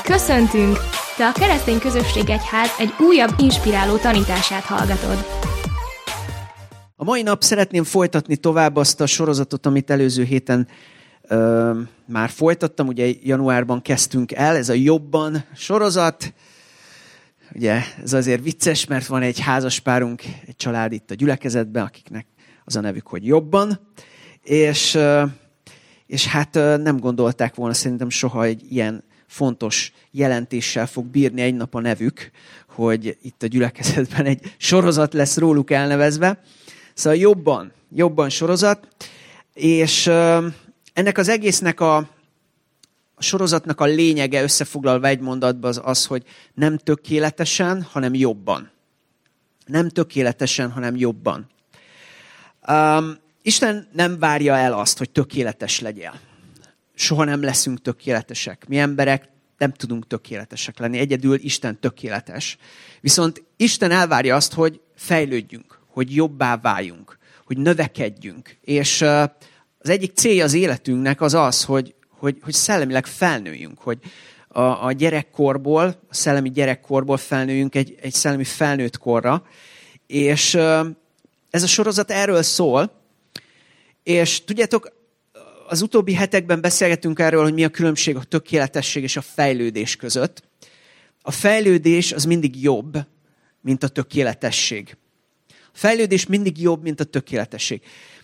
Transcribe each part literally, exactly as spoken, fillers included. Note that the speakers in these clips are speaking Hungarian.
Köszöntünk! Te a Keresztény Közösség Egyház egy újabb inspiráló tanítását hallgatod. A mai nap szeretném folytatni tovább azt a sorozatot, amit előző héten ö, már folytattam. Ugye januárban kezdtünk el, ez a Jobban sorozat. Ugye ez azért vicces, mert van egy házaspárunk, egy család itt a gyülekezetben, akiknek az a nevük, hogy Jobban. És, ö, és hát ö, nem gondolták volna szerintem soha egy ilyen fontos jelentéssel fog bírni egy nap a nevük, hogy itt a gyülekezetben egy sorozat lesz róluk elnevezve. Szóval jobban, jobban sorozat, és uh, ennek az egésznek a, a sorozatnak a lényege összefoglalva egy mondatban az az, hogy nem tökéletesen, hanem jobban. Nem tökéletesen, hanem jobban. Um, Isten nem várja el azt, hogy tökéletes legyél. Soha nem leszünk tökéletesek. Mi emberek nem tudunk tökéletesek lenni. Egyedül Isten tökéletes. Viszont Isten elvárja azt, hogy fejlődjünk, hogy jobbá váljunk, hogy növekedjünk. És az egyik célja az életünknek az az, hogy, hogy, hogy szellemileg felnőjünk, hogy a, a gyerekkorból, a szellemi gyerekkorból felnőjünk egy, egy szellemi felnőtt korra. És ez a sorozat erről szól. És tudjátok, az utóbbi hetekben beszélgetünk erről, hogy mi a különbség a tökéletesség és a fejlődés között. A fejlődés az mindig jobb, mint a tökéletesség. A fejlődés mindig jobb, mint a tökéletesség.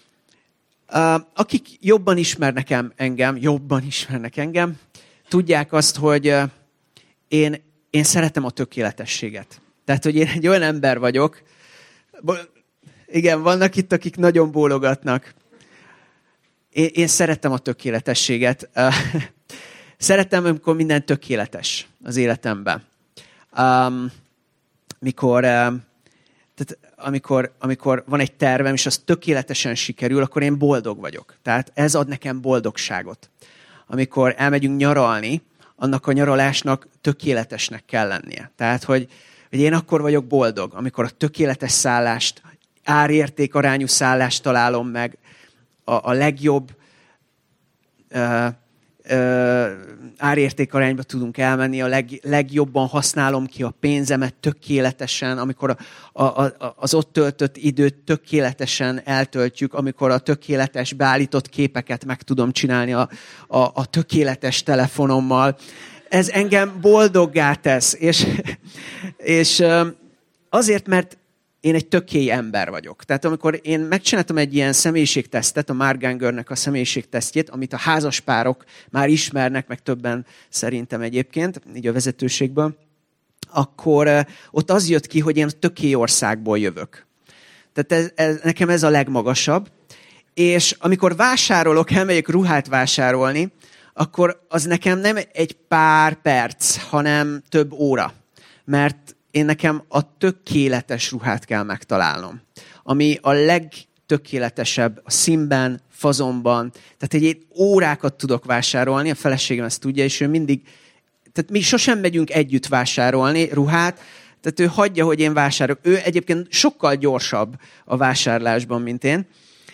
Akik jobban ismernek engem, jobban ismernek engem, tudják azt, hogy én, én szeretem a tökéletességet. Tehát, hogy én egy olyan ember vagyok, igen, vannak itt, akik nagyon bólogatnak. Én, én szeretem a tökéletességet. Szeretem, amikor minden tökéletes az életemben. Um, mikor, uh, tehát amikor, amikor van egy tervem, és az tökéletesen sikerül, akkor én boldog vagyok. Tehát ez ad nekem boldogságot. Amikor elmegyünk nyaralni, annak a nyaralásnak tökéletesnek kell lennie. Tehát, hogy, hogy én akkor vagyok boldog, amikor a tökéletes szállást, árérték-arányú szállást találom meg, a, a legjobb uh, uh, árértékarányba tudunk elmenni, a leg, legjobban használom ki a pénzemet tökéletesen, amikor a, a, a, az ott töltött időt tökéletesen eltöltjük, amikor a tökéletes beállított képeket meg tudom csinálni a, a, a tökéletes telefonommal. Ez engem boldoggá tesz, és, és uh, azért, mert én egy tökély ember vagyok. Tehát amikor én megcsináltam egy ilyen személyiségtesztet, a Mark Gangernek a személyiségtesztjét, amit a házaspárok már ismernek, meg többen szerintem egyébként, így a vezetőségből, akkor ott az jött ki, hogy én tökély országból jövök. Tehát ez, ez, nekem ez a legmagasabb. És amikor vásárolok, elmegyek ruhát vásárolni, akkor az nekem nem egy pár perc, hanem több óra. Mert én nekem a tökéletes ruhát kell megtalálnom. Ami a legtökéletesebb a színben, fazonban. Tehát egy órákat tudok vásárolni, a feleségem ezt tudja, és ő mindig, tehát mi sosem megyünk együtt vásárolni ruhát, tehát ő hagyja, hogy én vásárolok. Ő egyébként sokkal gyorsabb a vásárlásban, mint én.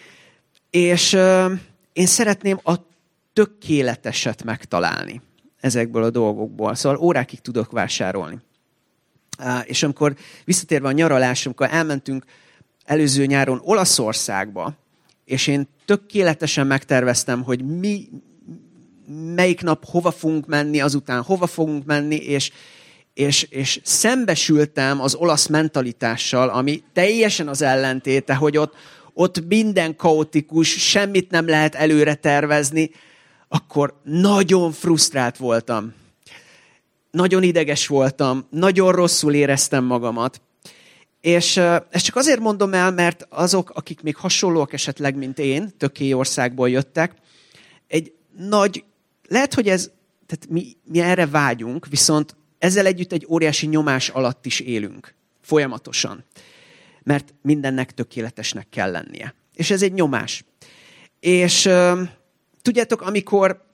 És euh, én szeretném a tökéleteset megtalálni ezekből a dolgokból. Szóval órákig tudok vásárolni. Uh, és amikor visszatérve a nyaralás, amikor elmentünk előző nyáron Olaszországba, és én tökéletesen megterveztem, hogy mi, melyik nap hova fogunk menni, azután hova fogunk menni, és, és, és szembesültem az olasz mentalitással, ami teljesen az ellentéte, hogy ott, ott minden kaotikus, semmit nem lehet előre tervezni, akkor nagyon frusztrált voltam. Nagyon ideges voltam, nagyon rosszul éreztem magamat. És ezt csak azért mondom el, mert azok, akik még hasonlóak esetleg, mint én, tökély országból jöttek, egy nagy, lehet, hogy ez, tehát mi, mi erre vágyunk, viszont ezzel együtt egy óriási nyomás alatt is élünk, folyamatosan. Mert mindennek tökéletesnek kell lennie. És ez egy nyomás. És um, tudjátok, amikor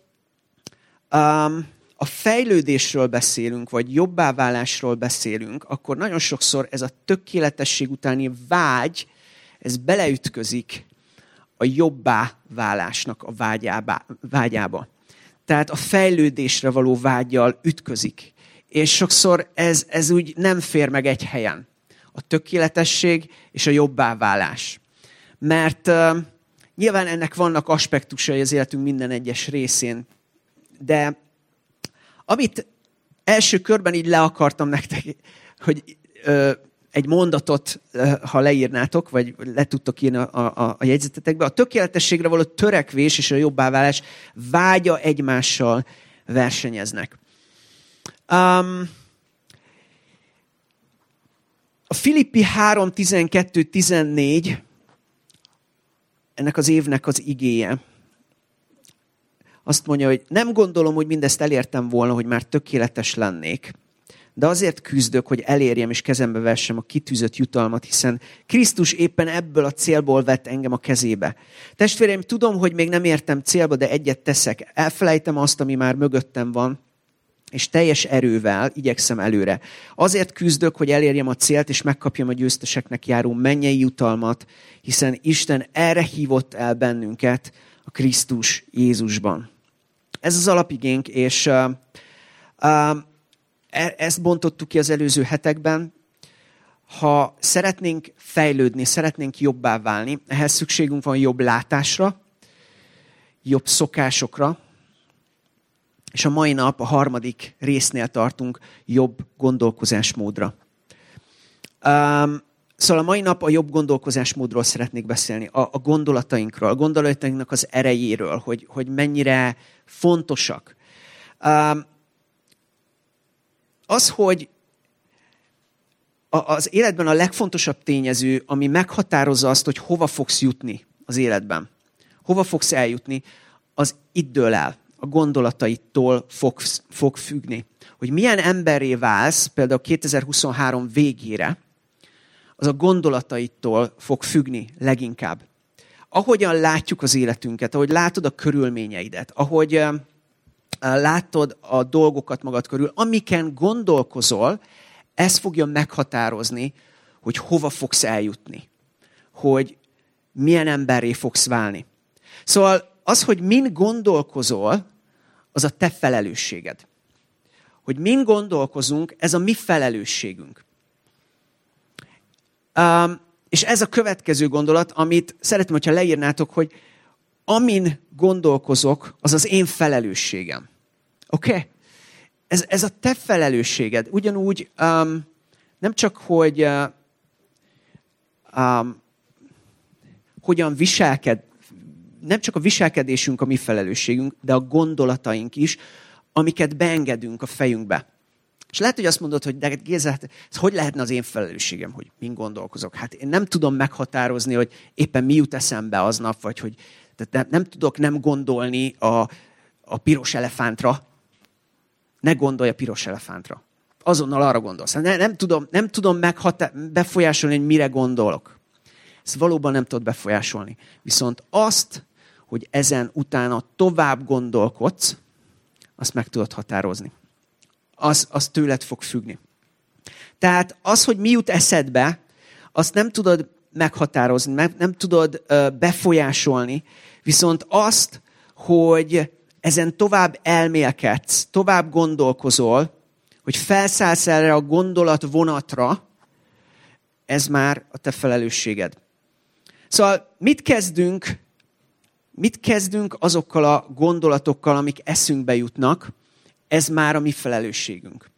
Um, a fejlődésről beszélünk, vagy jobbá válásról beszélünk, akkor nagyon sokszor ez a tökéletesség utáni vágy, ez beleütközik a jobbá válásnak a vágyába. vágyába. tehát a fejlődésre való vággyal ütközik. És sokszor ez, ez úgy nem fér meg egy helyen. A tökéletesség és a jobbáválás. Mert uh, nyilván ennek vannak aspektusai az életünk minden egyes részén, de amit első körben így le akartam nektek, hogy uh, egy mondatot, uh, ha leírnátok, vagy le tudtok írni a, a, a jegyzetetekbe, a tökéletességre való törekvés és a jobbáválás vágya egymással versenyeznek. Um, a Filippi három tizenkettő tizennégy ennek az évnek az igéje. Azt mondja, hogy nem gondolom, hogy mindezt elértem volna, hogy már tökéletes lennék, de azért küzdök, hogy elérjem és kezembe vessem a kitűzött jutalmat, hiszen Krisztus éppen ebből a célból vett engem a kezébe. Testvéreim, tudom, hogy még nem értem célba, de egyet teszek. Elfelejtem azt, ami már mögöttem van, és teljes erővel igyekszem előre. Azért küzdök, hogy elérjem a célt, és megkapjam a győzteseknek járó mennyei jutalmat, hiszen Isten erre hívott el bennünket a Krisztus Jézusban. Ez az alapigénk, és uh, uh, ezt bontottuk ki az előző hetekben. Ha szeretnénk fejlődni, szeretnénk jobbá válni, ehhez szükségünk van jobb látásra, jobb szokásokra, és a mai nap a harmadik résznél tartunk jobb gondolkozásmódra. Um, szóval a mai nap a jobb gondolkozásmódról szeretnék beszélni, a, a gondolatainkról, a gondolatainknak az erejéről, hogy, hogy mennyire fontosak. Um, az, hogy a, az életben a legfontosabb tényező, ami meghatározza azt, hogy hova fogsz jutni az életben, hova fogsz eljutni, az itt dől el. A gondolataitól fog, fog függni. Hogy milyen emberré válsz, például kétezer-huszonhárom végére, az a gondolataitól fog függni leginkább. Ahogyan látjuk az életünket, ahogy látod a körülményeidet, ahogy uh, látod a dolgokat magad körül, amiken gondolkozol, ez fogja meghatározni, hogy hova fogsz eljutni. Hogy milyen emberré fogsz válni. Szóval az, hogy min gondolkozol, az a te felelősséged. Hogy min gondolkozunk, ez a mi felelősségünk. Um, és ez a következő gondolat, amit szeretném, hogyha leírnátok, hogy amin gondolkozok, az az én felelősségem. Oké? Okay? Ez, ez a te felelősséged. Ugyanúgy um, nem csak, hogy uh, um, hogyan viselked, nem csak a viselkedésünk a mi felelősségünk, de a gondolataink is, amiket beengedünk a fejünkbe. És lehet, hogy azt mondod, hogy de Géza, ez hogy lehetne az én felelősségem, hogy min gondolkozok? Hát én nem tudom meghatározni, hogy éppen mi jut eszembe aznap, vagy hogy tehát nem, nem tudok nem gondolni a, a piros elefántra. Ne gondolj a piros elefántra. Azonnal arra gondolsz. Ne, nem tudom, nem tudom meghatá- befolyásolni, hogy mire gondolok. Ezt valóban nem tudod befolyásolni. Viszont azt, hogy ezen utána tovább gondolkodsz, azt meg tudod határozni. Az, az tőled fog függni. Tehát az, hogy mi jut eszedbe, azt nem tudod meghatározni, nem, nem tudod uh, befolyásolni, viszont azt, hogy ezen tovább elmélkedsz, tovább gondolkozol, hogy felszállsz erre a gondolat vonatra, ez már a te felelősséged. Szóval mit kezdünk, mit kezdünk azokkal a gondolatokkal, amik eszünkbe jutnak, ez már a mi felelősségünk.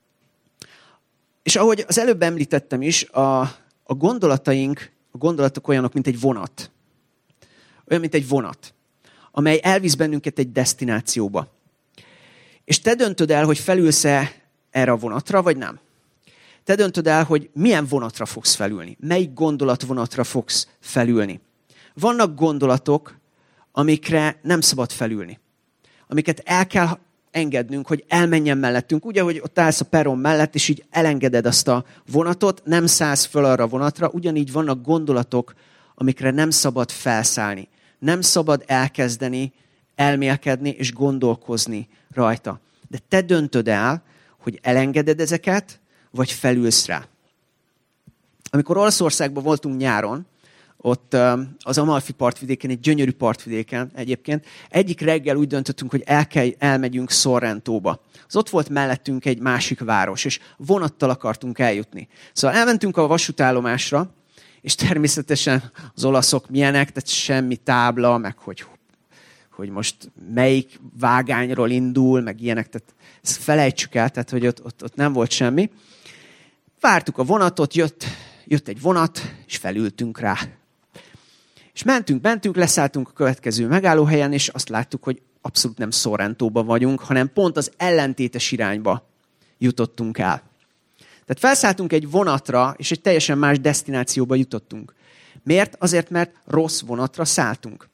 És ahogy az előbb említettem is, a, a gondolataink, a gondolatok olyanok, mint egy vonat. Olyan, mint egy vonat, amely elvisz bennünket egy desztinációba. És te döntöd el, hogy felülsz-e erre a vonatra, vagy nem. Te döntöd el, hogy milyen vonatra fogsz felülni. Melyik gondolatvonatra fogsz felülni. Vannak gondolatok, amikre nem szabad felülni. Amiket el kell engednünk, hogy elmenjen mellettünk. Úgy, ahogy ott állsz a perron mellett, és így elengeded azt a vonatot, nem szállsz föl arra a vonatra, ugyanígy vannak gondolatok, amikre nem szabad felszállni. Nem szabad elkezdeni, elmélkedni és gondolkozni rajta. De te döntöd el, hogy elengeded ezeket, vagy felülsz rá. Amikor Olaszországban voltunk nyáron, ott az Amalfi partvidéken, egy gyönyörű partvidéken egyébként. Egyik reggel úgy döntöttünk, hogy el kell, elmegyünk Sorrentóba. Az ott volt mellettünk egy másik város, és vonattal akartunk eljutni. Szóval elmentünk a vasútállomásra, és természetesen az olaszok milyenek, tehát semmi tábla, meg hogy, hogy most melyik vágányról indul, meg ilyenek, tehát ezt felejtsük el, tehát hogy ott, ott, ott nem volt semmi. Vártuk a vonatot, jött, jött egy vonat, és felültünk rá. És mentünk, mentünk, leszálltunk a következő megállóhelyen, és azt láttuk, hogy abszolút nem Sorrentóban vagyunk, hanem pont az ellentétes irányba jutottunk el. Tehát felszálltunk egy vonatra, és egy teljesen más desztinációba jutottunk. Miért? Azért, mert rossz vonatra szálltunk.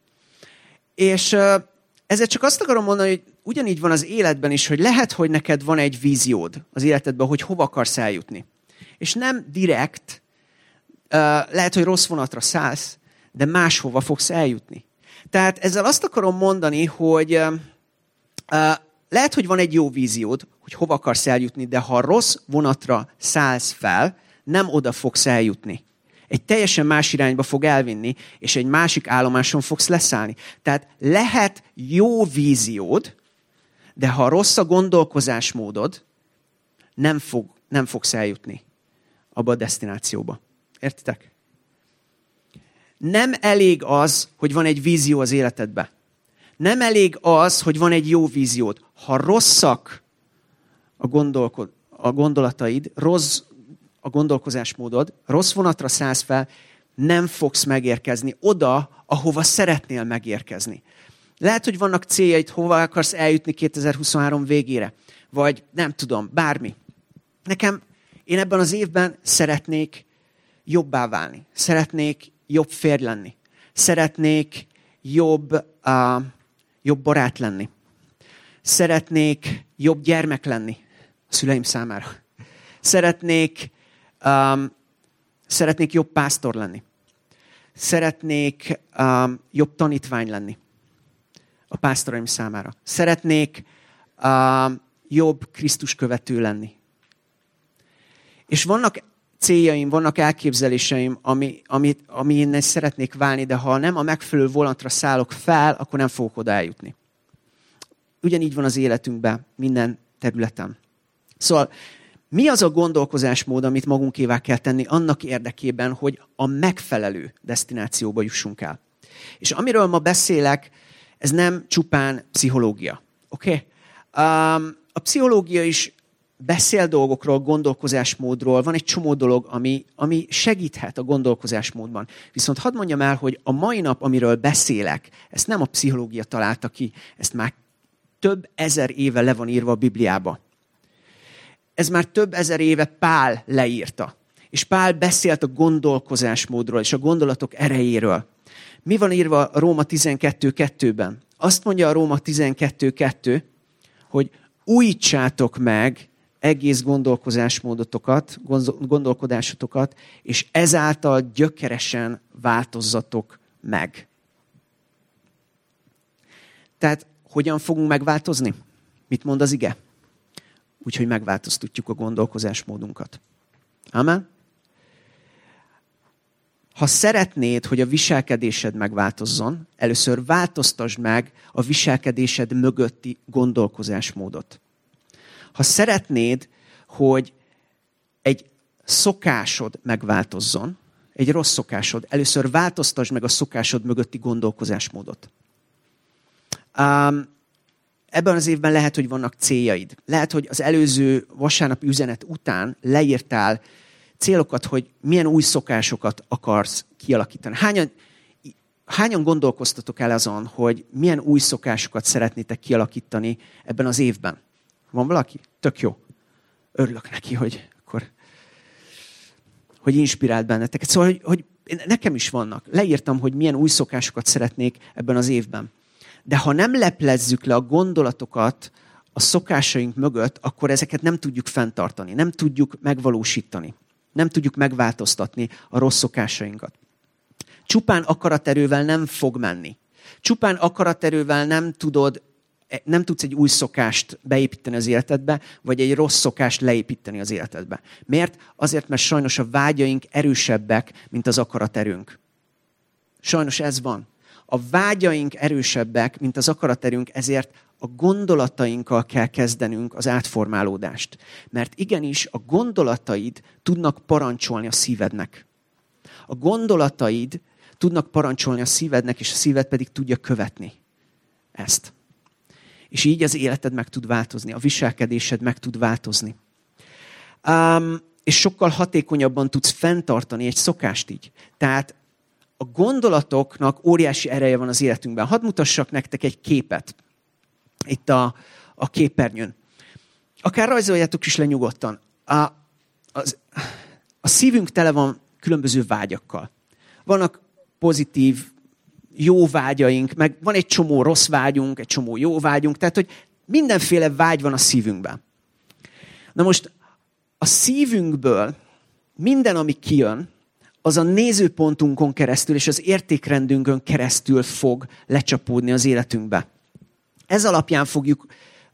És ezzel csak azt akarom mondani, hogy ugyanígy van az életben is, hogy lehet, hogy neked van egy víziód az életedben, hogy hova akarsz eljutni. És nem direkt, lehet, hogy rossz vonatra szállsz, de máshova fogsz eljutni. Tehát ezzel azt akarom mondani, hogy lehet, hogy van egy jó víziód, hogy hova akarsz eljutni, de ha rossz vonatra szállsz fel, nem oda fogsz eljutni. Egy teljesen más irányba fog elvinni, és egy másik állomáson fogsz leszállni. Tehát lehet jó víziód, de ha rossz a gondolkozásmódod, nem, fog, nem fogsz eljutni abba a desztinációba. Értitek? Nem elég az, hogy van egy vízió az életedben. Nem elég az, hogy van egy jó víziód. Ha rosszak a, gondolko- a gondolataid, rossz a gondolkozásmódod, rossz vonatra szállsz fel, nem fogsz megérkezni oda, ahova szeretnél megérkezni. Lehet, hogy vannak céljaid, hova akarsz eljutni kétezer-huszonhárom végére. Vagy nem tudom, bármi. Nekem, én ebben az évben szeretnék jobbá válni. Szeretnék jobb férj lenni. Szeretnék jobb, uh, jobb barát lenni. Szeretnék jobb gyermek lenni a szüleim számára. Szeretnék, um, szeretnék jobb pásztor lenni. Szeretnék um, jobb tanítvány lenni a pásztoraim számára. Szeretnék um, jobb Krisztus követő lenni. És vannak céljaim, vannak elképzeléseim, ami, amit, ami én szeretnék válni, de ha nem a megfelelő vonatra szállok fel, akkor nem fogok oda eljutni. Ugyanígy van az életünkben, minden területen. Szóval mi az a gondolkozásmód, amit magunkévá kell tenni annak érdekében, hogy a megfelelő desztinációba jussunk el? És amiről ma beszélek, ez nem csupán pszichológia. Oké? Okay? Um, a pszichológia is beszél dolgokról, gondolkozásmódról, van egy csomó dolog, ami, ami segíthet a gondolkozásmódban. Viszont hadd mondjam el, hogy a mai nap, amiről beszélek, ezt nem a pszichológia találta ki, ezt már több ezer éve le van írva a Bibliába. Ez már több ezer éve Pál leírta. És Pál beszélt a gondolkozásmódról és a gondolatok erejéről. Mi van írva a Róma tizenkettő kettőben? Azt mondja a Róma tizenkettő kettő, hogy újítsátok meg egész gondolkozásmódotokat, gondolkodásotokat, és ezáltal gyökeresen változzatok meg. Tehát hogyan fogunk megváltozni? Mit mond az ige? Úgyhogy megváltoztatjuk a gondolkozásmódunkat. Amen? Ha szeretnéd, hogy a viselkedésed megváltozzon, először változtasd meg a viselkedésed mögötti gondolkozásmódot. Ha szeretnéd, hogy egy szokásod megváltozzon, egy rossz szokásod, először változtasd meg a szokásod mögötti gondolkozásmódot. Um, ebben az évben lehet, hogy vannak céljaid. Lehet, hogy az előző vasárnapi üzenet után leírtál célokat, hogy milyen új szokásokat akarsz kialakítani. Hányan, hányan gondolkoztatok el azon, hogy milyen új szokásokat szeretnétek kialakítani ebben az évben? Van valaki? Tök jó. Örülök neki, hogy akkor hogy inspirált benneteket. Szóval, hogy, hogy nekem is vannak. Leírtam, hogy milyen új szokásokat szeretnék ebben az évben. De ha nem leplezzük le a gondolatokat a szokásaink mögött, akkor ezeket nem tudjuk fenntartani, nem tudjuk megvalósítani, nem tudjuk megváltoztatni a rossz szokásainkat. Csupán akaraterővel nem fog menni. Csupán akaraterővel nem tudod, nem tudsz egy új szokást beépíteni az életedbe, vagy egy rossz szokást leépíteni az életedbe. Miért? Azért, mert sajnos a vágyaink erősebbek, mint az akaraterőnk. Sajnos ez van. A vágyaink erősebbek, mint az akaraterőnk, ezért a gondolatainkkal kell kezdenünk az átformálódást. Mert igenis a gondolataid tudnak parancsolni a szívednek. A gondolataid tudnak parancsolni a szívednek, és a szíved pedig tudja követni ezt. És így az életed meg tud változni, a viselkedésed meg tud változni. Um, és sokkal hatékonyabban tudsz fenntartani egy szokást így. Tehát a gondolatoknak óriási ereje van az életünkben. Hadd mutassak nektek egy képet itt a, a képernyőn. Akár rajzoljátok is le nyugodtan. A, az, a szívünk tele van különböző vágyakkal. Vannak pozitív, jó vágyaink, meg van egy csomó rossz vágyunk, egy csomó jó vágyunk, tehát, hogy mindenféle vágy van a szívünkben. Na most a szívünkből minden, ami kijön, az a nézőpontunkon keresztül és az értékrendünkön keresztül fog lecsapódni az életünkbe. Ez alapján fogjuk,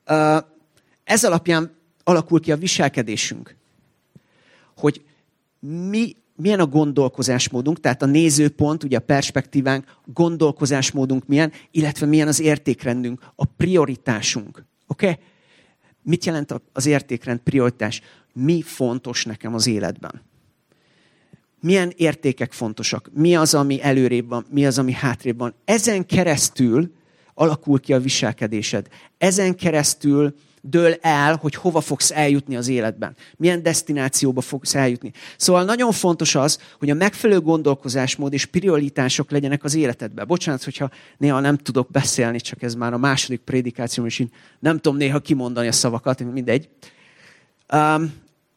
ez alapján alakul ki a viselkedésünk. Hogy mi, milyen a gondolkozásmódunk, tehát a nézőpont, ugye a perspektívánk, gondolkozásmódunk milyen, illetve milyen az értékrendünk, a prioritásunk. Oké? Okay? Mit jelent az értékrend, prioritás? Mi fontos nekem az életben? Milyen értékek fontosak? Mi az, ami előrébb van? Mi az, ami hátrébb van? Ezen keresztül alakul ki a viselkedésed. Ezen keresztül dől el, hogy hova fogsz eljutni az életben. Milyen desztinációba fogsz eljutni. Szóval nagyon fontos az, hogy a megfelelő gondolkozásmód és prioritások legyenek az életedben. Bocsánat, hogyha néha nem tudok beszélni, csak ez már a második prédikációm, és én nem tudom néha kimondani a szavakat, mindegy. Um,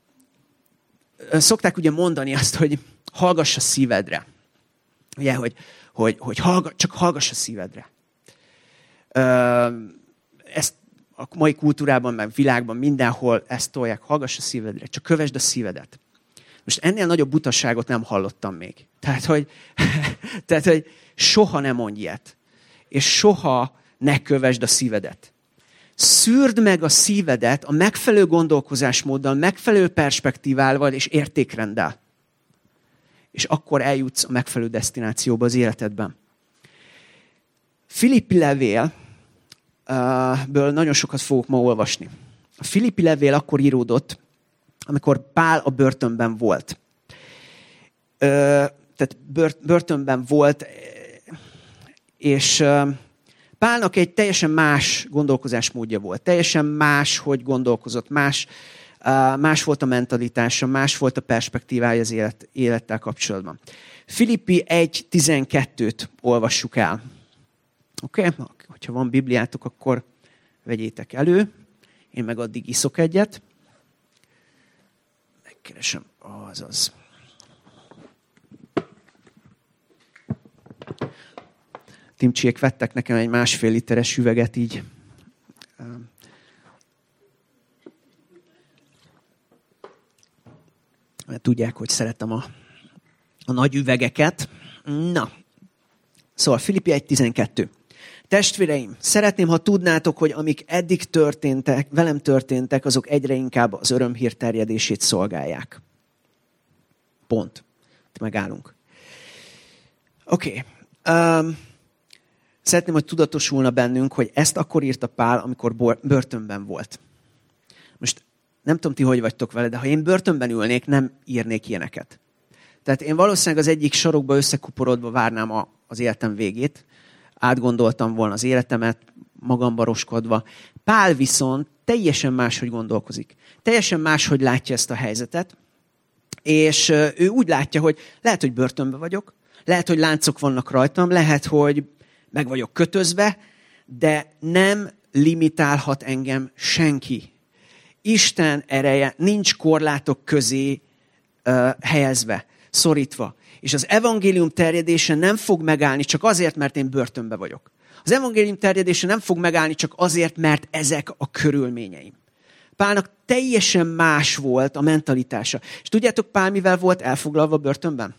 szokták ugye mondani azt, hogy hallgass a szívedre. Ugye, hogy, hogy, hogy hallga, csak hallgass a szívedre. Um, ezt a mai kultúrában, meg világban mindenhol ezt tolják, hallgass a szívedre, csak kövesd a szívedet. Most ennél nagyobb butaságot nem hallottam még. Tehát, hogy, tehát, hogy soha ne mondj ilyet. És soha ne kövesd a szívedet. Szűrd meg a szívedet a megfelelő gondolkozásmóddal, megfelelő perspektívával és értékrenddel. És akkor eljutsz a megfelelő desztinációba az életedben. Filippi levél, ből nagyon sokat fogok ma olvasni. A Filippi levél akkor íródott, amikor Pál a börtönben volt. Tehát börtönben volt, és Pálnak egy teljesen más gondolkozásmódja volt. Teljesen más, hogy gondolkozott, más, más volt a mentalitása, más volt a perspektívája az élet, élettel kapcsolatban. Filippi egy tizenkettőt olvassuk el. Oké? Okay? Ha van Bibliátok, akkor vegyétek elő. Én meg addig iszok egyet. Megkeresem. Azaz. Timcsiék vettek nekem egy másfél literes üveget így. Mert tudják, hogy szeretem a, a nagy üvegeket. Na. Szóval Filippi egy tizenkettő. Testvéreim, szeretném, ha tudnátok, hogy amik eddig történtek, velem történtek, azok egyre inkább az örömhír terjedését szolgálják. Pont. Itt megállunk. Oké. Okay. Um, szeretném, hogy tudatosulna bennünk, hogy ezt akkor írta Pál, amikor börtönben volt. Most nem tudom, ti hogy vagytok vele, de ha én börtönben ülnék, nem írnék ilyeneket. Tehát én valószínűleg az egyik sarokba összekuporodva várnám a, az életem végét, átgondoltam volna az életemet, magamba roskodva. Pál viszont teljesen máshogy gondolkozik. Teljesen máshogy látja ezt a helyzetet, és ő úgy látja, hogy lehet, hogy börtönben vagyok, lehet, hogy láncok vannak rajtam, lehet, hogy meg vagyok kötözve, de nem limitálhat engem senki. Isten ereje nincs korlátok közé uh, helyezve, szorítva. És az evangélium terjedése nem fog megállni csak azért, mert én börtönbe vagyok. Az evangélium terjedése nem fog megállni csak azért, mert ezek a körülményeim. Pálnak teljesen más volt a mentalitása. És tudjátok, Pál mivel volt elfoglalva börtönben?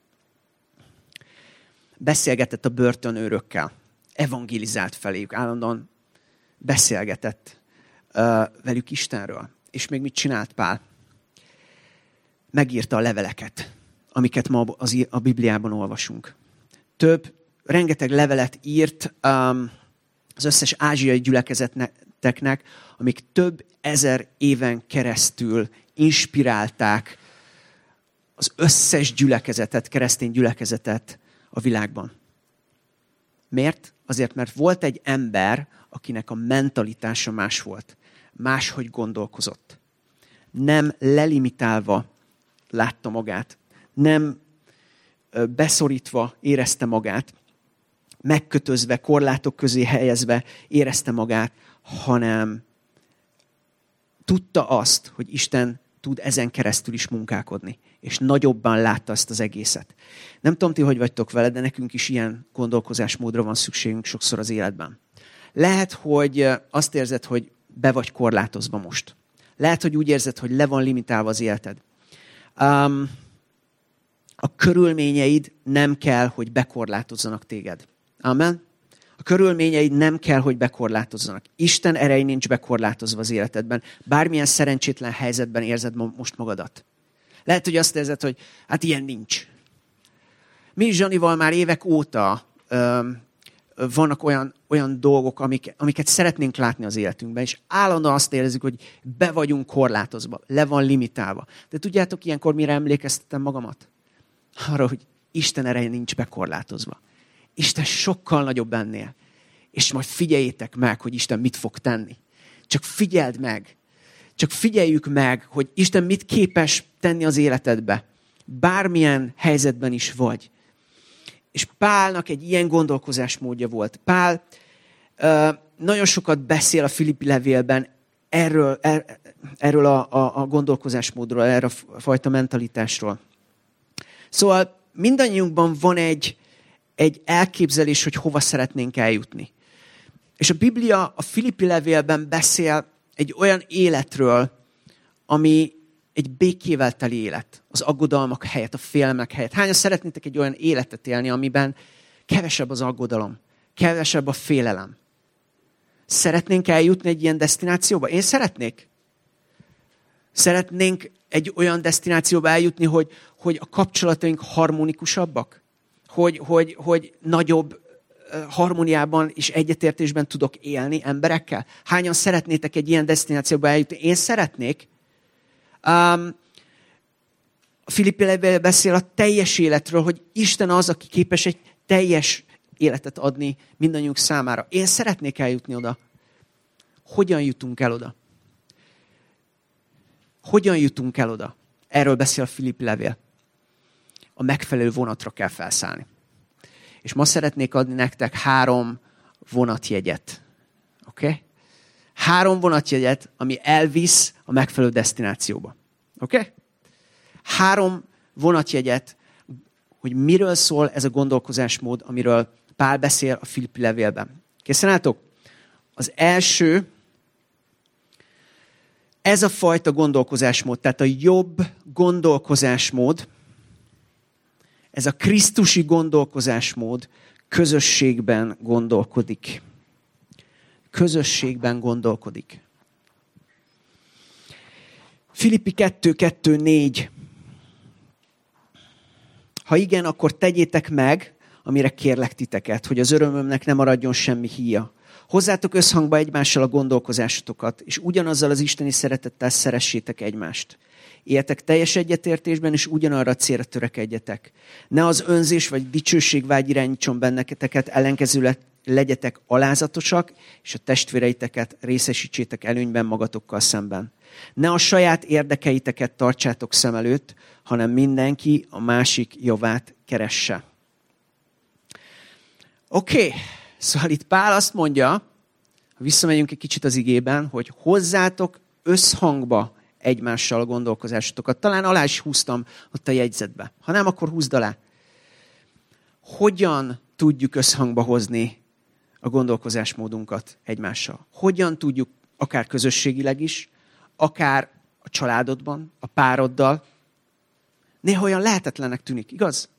Beszélgetett a börtönőrökkel. Evangelizált feléjük. Állandóan beszélgetett uh, velük Istenről. És még mit csinált Pál? Megírta a leveleket, amiket ma a Bibliában olvasunk. több, rengeteg levelet írt um, az összes ázsiai gyülekezeteknek, amik több ezer éven keresztül inspirálták az összes gyülekezetet, keresztény gyülekezetet a világban. Miért? Azért, mert volt egy ember, akinek a mentalitása más volt. Máshogy gondolkozott. Nem lelimitálva látta magát. Nem beszorítva érezte magát. Megkötözve, korlátok közé helyezve érezte magát, hanem tudta azt, hogy Isten tud ezen keresztül is munkálkodni. És nagyobban látta ezt az egészet. Nem tudom, ti hogy vagytok vele, de nekünk is ilyen gondolkozásmódra van szükségünk sokszor az életben. Lehet, hogy azt érzed, hogy be vagy korlátozva most. Lehet, hogy úgy érzed, hogy le van limitálva az életed. Um, a körülményeid nem kell, hogy bekorlátozzanak téged. Amen? A körülményeid nem kell, hogy bekorlátozzanak. Isten erej nincs bekorlátozva az életedben. Bármilyen szerencsétlen helyzetben érzed most magadat. Lehet, hogy azt érzed, hogy hát ilyen nincs. Mi Zsanival már évek óta öm, vannak olyan, olyan dolgok, amik, amiket szeretnénk látni az életünkben, és állandóan azt érezzük, hogy be vagyunk korlátozva, le van limitálva. De tudjátok, ilyenkor mire emlékeztetem magamat? Arra, hogy Isten ereje nincs bekorlátozva. Isten sokkal nagyobb ennél. És majd figyeljétek meg, hogy Isten mit fog tenni. Csak figyeld meg. Csak figyeljük meg, hogy Isten mit képes tenni az életedbe. Bármilyen helyzetben is vagy. És Pálnak egy ilyen gondolkozásmódja volt. Pál uh, nagyon sokat beszél a Filippi levélben erről, er, erről a, a, a gondolkozásmódról, erről a fajta mentalitásról. Szóval mindannyiunkban van egy, egy elképzelés, hogy hova szeretnénk eljutni. És a Biblia a Filippi levélben beszél egy olyan életről, ami egy békével teli élet. Az aggodalmak helyett, a félelmek helyett. Hányan szeretnétek egy olyan életet élni, amiben kevesebb az aggodalom, kevesebb a félelem? Szeretnénk eljutni egy ilyen desztinációba? Én szeretnék. Szeretnénk egy olyan desztinációba eljutni, hogy, hogy a kapcsolataink harmonikusabbak? Hogy, hogy, hogy nagyobb harmóniában és egyetértésben tudok élni emberekkel? Hányan szeretnétek egy ilyen desztinációba eljutni? Én szeretnék. Um, a Filippi levél beszél a teljes életről, hogy Isten az, aki képes egy teljes életet adni mindannyiunk számára. Én szeretnék eljutni oda. Hogyan jutunk el oda? Hogyan jutunk el oda? Erről beszél a Filippi levél. A megfelelő vonatra kell felszállni. És ma szeretnék adni nektek három vonatjegyet. Oké? Okay? Három vonatjegyet, ami elvisz a megfelelő desztinációba. Oké? Okay? Három vonatjegyet, hogy miről szól ez a gondolkozásmód, amiről Pál beszél a Filippi levélben. Készen álltok? Az első, ez a fajta gondolkozásmód, tehát a jobb gondolkozásmód, ez a krisztusi gondolkozásmód közösségben gondolkodik. Közösségben gondolkodik. Filippi kettő kettő négy. Ha igen, akkor tegyétek meg, amire kérlek titeket, hogy az örömömnek ne maradjon semmi híja. Hozzátok összhangba egymással a gondolkozásotokat, és ugyanazzal az isteni szeretettel szeressétek egymást. Éljetek teljes egyetértésben, és ugyanarra a célra törekedjetek. Ne az önzés vagy dicsőségvágy irányítson benneteket, ellenkezőleg legyetek alázatosak, és a testvéreiteket részesítsétek előnyben magatokkal szemben. Ne a saját érdekeiteket tartsátok szem előtt, hanem mindenki a másik javát keresse. Oké, okay. Szóval itt Pál azt mondja, ha visszamegyünk egy kicsit az igében, hogy hozzátok összhangba egymással a gondolkozásotokat. Talán alá is húztam ott a jegyzetbe. Ha nem, akkor húzd alá. Hogyan tudjuk összhangba hozni a gondolkozásmódunkat egymással? Hogyan tudjuk, akár közösségileg is, akár a családodban, a pároddal? Néha olyan lehetetlennek tűnik, igaz?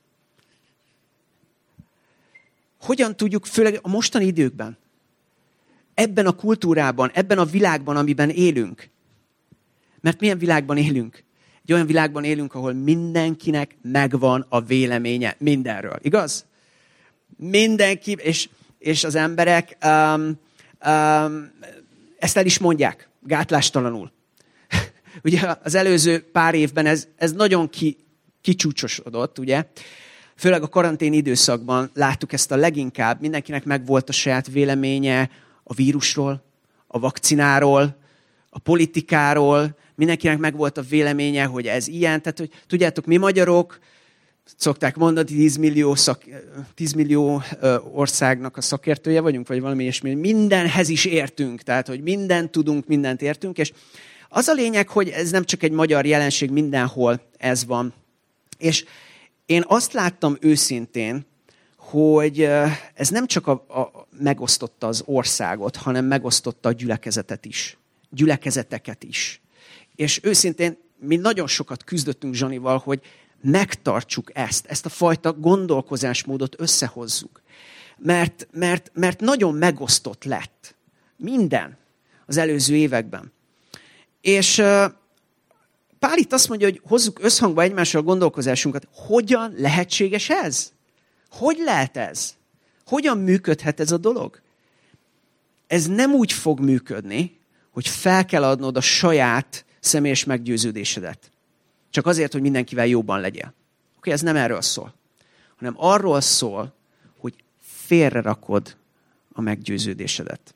Hogyan tudjuk, főleg a mostani időkben, ebben a kultúrában, ebben a világban, amiben élünk, mert milyen világban élünk? Egy olyan világban élünk, ahol mindenkinek megvan a véleménye mindenről. Igaz? Mindenki, és, és az emberek um, um, ezt el is mondják, gátlástalanul. Ugye az előző pár évben ez, ez nagyon ki, kicsúcsosodott, ugye? Főleg a karantén időszakban láttuk ezt a leginkább. Mindenkinek megvolt a saját véleménye a vírusról, a vakcináról, a politikáról. Mindenkinek megvolt a véleménye, hogy ez ilyen. Tehát, hogy tudjátok, mi magyarok, szokták mondani, tíz millió, szak, tíz millió országnak a szakértője vagyunk, vagy valami ilyesmi. Mindenhez is értünk, tehát, hogy mindent tudunk, mindent értünk. És az a lényeg, hogy ez nem csak egy magyar jelenség, mindenhol ez van. És én azt láttam őszintén, hogy ez nem csak a, a, megosztotta az országot, hanem megosztotta a gyülekezetet is. Gyülekezeteket is. És őszintén mi nagyon sokat küzdöttünk Zsanival, hogy megtartsuk ezt, ezt a fajta gondolkozásmódot összehozzuk. Mert, mert, mert nagyon megosztott lett minden az előző években. És Pál itt azt mondja, hogy hozzuk összhangba egymással a gondolkozásunkat. Hogyan lehetséges ez? Hogy lehet ez? Hogyan működhet ez a dolog? Ez nem úgy fog működni, hogy fel kell adnod a saját személyes meggyőződésedet. Csak azért, hogy mindenkivel jobban legyél. Oké, ez nem erről szól. Hanem arról szól, hogy félrerakod a meggyőződésedet.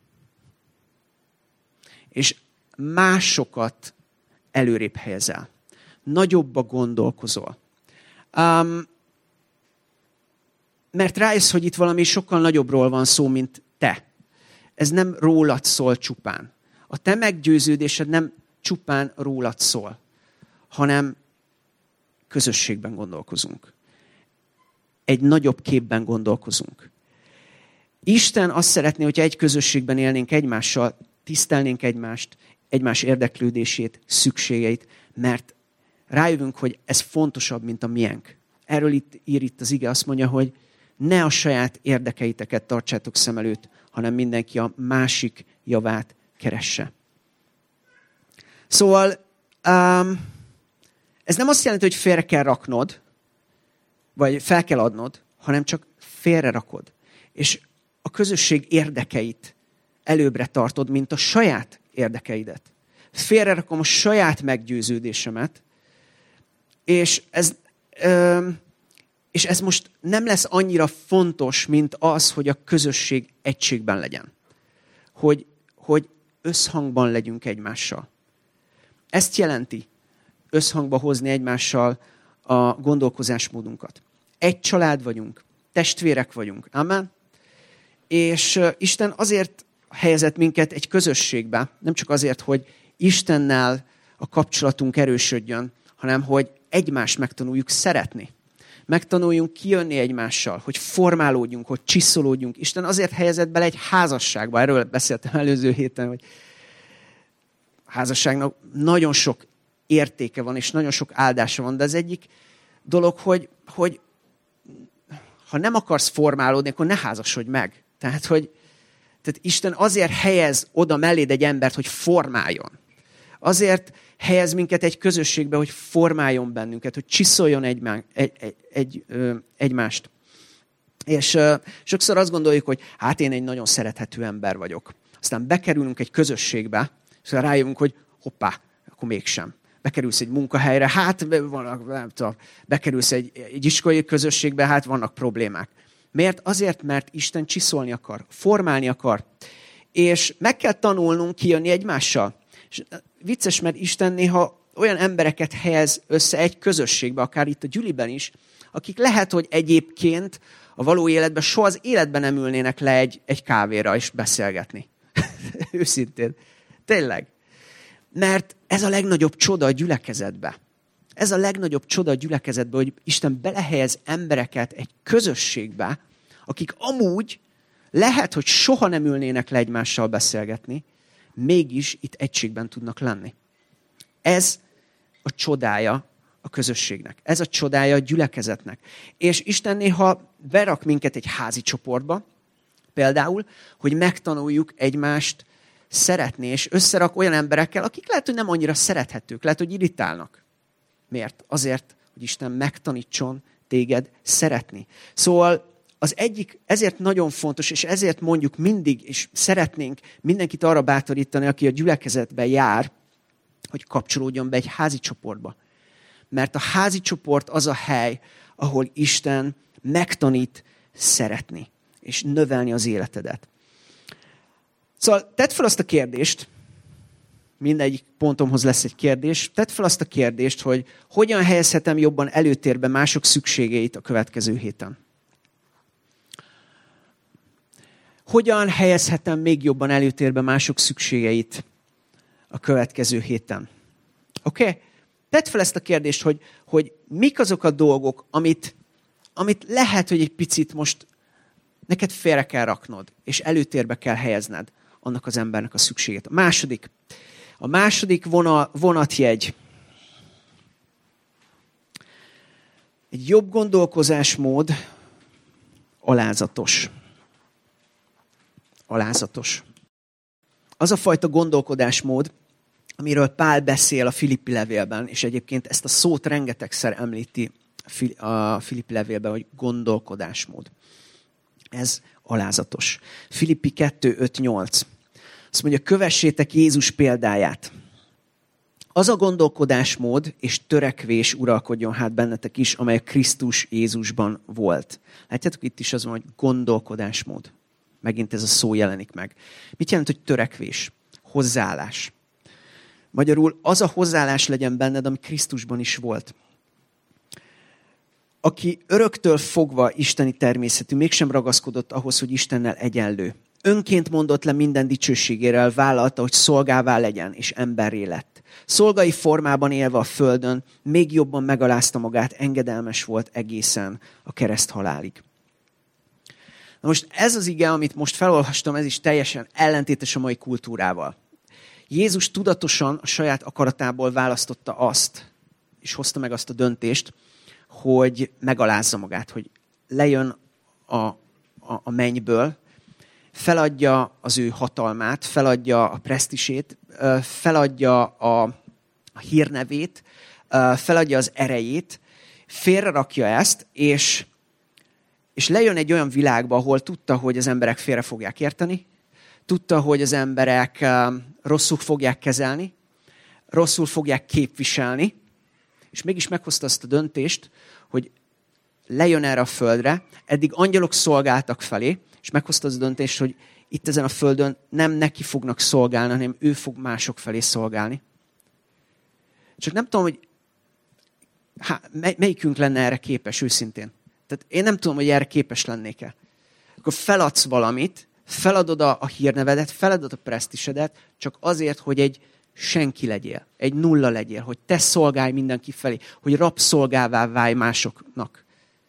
És másokat előrébb helyezel. Nagyobba gondolkozol. Um, mert rájössz, hogy itt valami sokkal nagyobbról van szó, mint te. Ez nem rólad szól csupán. A te meggyőződésed nem csupán rólad szól, hanem közösségben gondolkozunk. Egy nagyobb képben gondolkozunk. Isten azt szeretné, hogyha egy közösségben élnénk egymással, tisztelnénk egymást, egymás érdeklődését, szükségeit, mert rájövünk, hogy ez fontosabb, mint a miénk. Erről itt ír itt az ige, azt mondja, hogy ne a saját érdekeiteket tartsátok szem előtt, hanem mindenki a másik javát keresse. Szóval um, ez nem azt jelenti, hogy félre kell raknod, vagy fel kell adnod, hanem csak félre rakod. És a közösség érdekeit előbbre tartod, mint a saját érdekeidet. Félre rakom a saját meggyőződésemet, és ez, ö, és ez most nem lesz annyira fontos, mint az, hogy a közösség egységben legyen. Hogy, hogy összhangban legyünk egymással. Ezt jelenti összhangba hozni egymással a gondolkozásmódunkat. Egy család vagyunk, testvérek vagyunk. Amen? És Isten azért helyezett minket egy közösségbe, nem csak azért, hogy Istennel a kapcsolatunk erősödjön, hanem hogy egymást megtanuljuk szeretni. Megtanuljunk kijönni egymással, hogy formálódjunk, hogy csiszolódjunk. Isten azért helyezett bele egy házasságba. Erről beszéltem előző héten, hogy a házasságnak nagyon sok értéke van, és nagyon sok áldása van, de az egyik dolog, hogy, hogy ha nem akarsz formálódni, akkor ne házasodj meg. Tehát, hogy tehát Isten azért helyez oda melléd egy embert, hogy formáljon. Azért helyez minket egy közösségbe, hogy formáljon bennünket, hogy csiszoljon egymá, egy, egy, egy, ö, egymást. És ö, sokszor azt gondoljuk, hogy hát én egy nagyon szerethető ember vagyok. Aztán bekerülünk egy közösségbe, és rájövünk, hogy hoppá, akkor mégsem. Bekerülsz egy munkahelyre, hát vannak, nem tudom, bekerülsz egy, egy iskolai közösségbe, hát vannak problémák. Miért? Azért, mert Isten csiszolni akar, formálni akar. És meg kell tanulnunk kijönni egymással. És vicces, mert Isten néha olyan embereket helyez össze egy közösségbe, akár itt a gyüliben is, akik lehet, hogy egyébként a való életben soha az életben nem ülnének le egy, egy kávéra és beszélgetni. Őszintén. Tényleg. Mert ez a legnagyobb csoda a gyülekezetbe. Ez a legnagyobb csoda a gyülekezetbe, hogy Isten belehelyez embereket egy közösségbe, akik amúgy lehet, hogy soha nem ülnének le egymással beszélgetni, mégis itt egységben tudnak lenni. Ez a csodája a közösségnek. Ez a csodája a gyülekezetnek. És Isten néha berak minket egy házi csoportba, például, hogy megtanuljuk egymást szeretni, és összerak olyan emberekkel, akik lehet, hogy nem annyira szerethetők, lehet, hogy irritálnak. Miért? Azért, hogy Isten megtanítson téged szeretni. Szóval az egyik, ezért nagyon fontos, és ezért mondjuk mindig, és szeretnénk mindenkit arra bátorítani, aki a gyülekezetben jár, hogy kapcsolódjon be egy házi csoportba. Mert a házi csoport az a hely, ahol Isten megtanít szeretni, és növelni az életedet. Szóval tedd fel azt a kérdést, mindegyik pontomhoz lesz egy kérdés, tedd fel azt a kérdést, hogy hogyan helyezhetem jobban előtérbe mások szükségeit a következő héten. Hogyan helyezhetem még jobban előtérbe mások szükségeit a következő héten? Oké? Okay? Tedd fel ezt a kérdést, hogy, hogy mik azok a dolgok, amit, amit lehet, hogy egy picit most neked félre kell raknod, és előtérbe kell helyezned annak az embernek a szükségét. A második, a második vonal, vonatjegy. Egy jobb gondolkozásmód alázatos. Alázatos. Az a fajta gondolkodásmód, amiről Pál beszél a Filippi levélben, és egyébként ezt a szót rengetegszer említi a Filippi levélben, hogy gondolkodásmód. Ez alázatos. Filippi kettő öt nyolc. Azt mondja, kövessétek Jézus példáját. Az a gondolkodásmód és törekvés uralkodjon hát bennetek is, amely a Krisztus Jézusban volt. Látjátok, itt is az van, hogy gondolkodásmód. Megint ez a szó jelenik meg. Mit jelent, hogy törekvés? Hozzáállás. Magyarul az a hozzáállás legyen benned, ami Krisztusban is volt. Aki öröktől fogva isteni természetű, mégsem ragaszkodott ahhoz, hogy Istennel egyenlő. Önként mondott le minden dicsőségéről, vállalta, hogy szolgává legyen, és emberré lett. Szolgai formában élve a földön, még jobban megalázta magát, engedelmes volt egészen a kereszt halálig. Na most ez az ige, amit most felolvastam, ez is teljesen ellentétes a mai kultúrával. Jézus tudatosan a saját akaratából választotta azt, és hozta meg azt a döntést, hogy megalázza magát, hogy lejön a, a, a mennyből, feladja az ő hatalmát, feladja a presztisét, feladja a, a hírnevét, feladja az erejét, félrerakja ezt, és, és lejön egy olyan világba, ahol tudta, hogy az emberek félre fogják érteni, tudta, hogy az emberek rosszul fogják kezelni, rosszul fogják képviselni, és mégis meghozta azt a döntést, hogy lejön erre a földre, eddig angyalok szolgáltak felé, és meghozta az a döntést, hogy itt ezen a földön nem neki fognak szolgálni, hanem ő fog mások felé szolgálni. Csak nem tudom, hogy há, melyikünk lenne erre képes őszintén. Tehát én nem tudom, hogy erre képes lennék-e. Akkor feladsz valamit, feladod a, a hírnevedet, feladod a presztisedet, csak azért, hogy egy senki legyél, egy nulla legyél, hogy te szolgálj mindenki felé, hogy rabszolgává válj másoknak.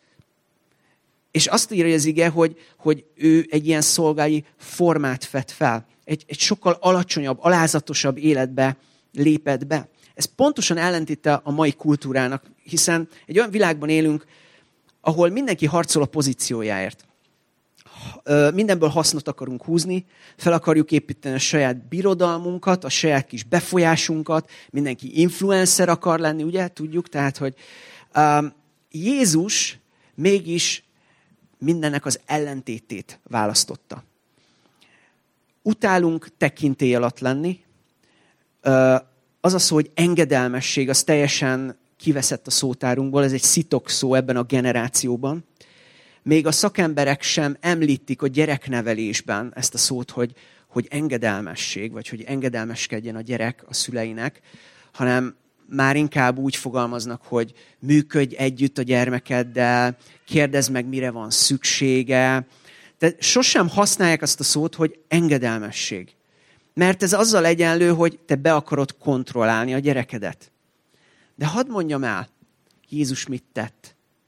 És azt írja az ige, hogy, hogy ő egy ilyen szolgályi formát vett fel. Egy, egy sokkal alacsonyabb, alázatosabb életbe lépett be. Ez pontosan ellentéte a mai kultúrának, hiszen egy olyan világban élünk, ahol mindenki harcol a pozíciójáért. Mindenből hasznot akarunk húzni, fel akarjuk építeni a saját birodalmunkat, a saját kis befolyásunkat, mindenki influencer akar lenni, ugye? Tudjuk, tehát, hogy um, Jézus mégis mindennek az ellentétét választotta. Utálunk tekintély alatt lenni. Uh, az a szó, hogy engedelmesség, az teljesen kiveszett a szótárunkból, ez egy szitok szó ebben a generációban. Még a szakemberek sem említik a gyereknevelésben ezt a szót, hogy, hogy engedelmesség, vagy hogy engedelmeskedjen a gyerek a szüleinek, hanem már inkább úgy fogalmaznak, hogy működj együtt a gyermekeddel, kérdezd meg, mire van szüksége. De sosem használják azt a szót, hogy engedelmesség. Mert ez azzal egyenlő, hogy te be akarod kontrollálni a gyerekedet. De hadd mondjam el, Jézus mit tett?